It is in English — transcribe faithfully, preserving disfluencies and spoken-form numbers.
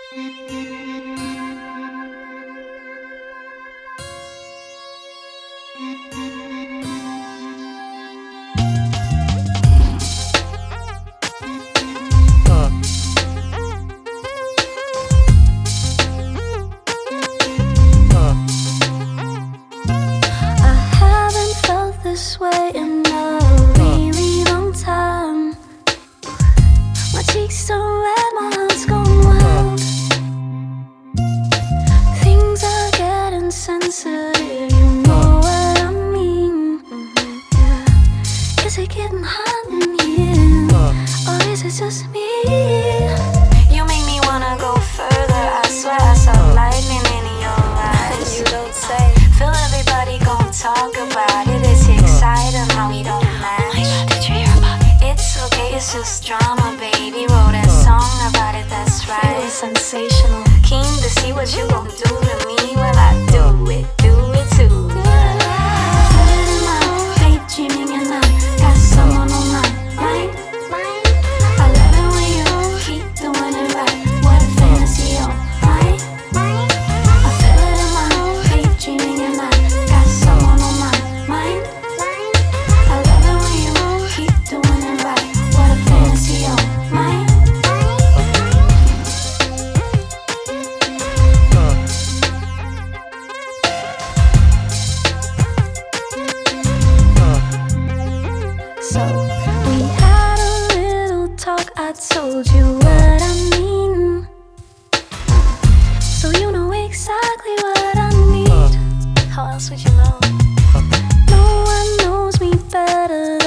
This way in a really long time. My cheeks are red, my heart's gone wild. Things are getting sensitive, you know what I mean. Mm-hmm, yeah. Is it getting hot in here, or is it just me? You make me wanna go further, I swear I saw lightning in your eyes. You don't say. Feel everybody gon' talk about it. It's exciting how we don't match. Oh my God, did you hear about it? It's okay, it's just drama, baby. Wrote a song about it, that's right. It was sensational. Keen to see what you gon' do to me. Well, I do it, do it too. I feel it in my head, dreaming and I got someone on my mind. I love it when you keep doing it right. What a fantasy, oh my. I feel it in my head, dreaming and I got someone on my mind. I love it when you keep doing it right. What a fantasy, oh my. So we had a little talk, I told you what I mean. So you know exactly what I need. How else would you know? No one knows me better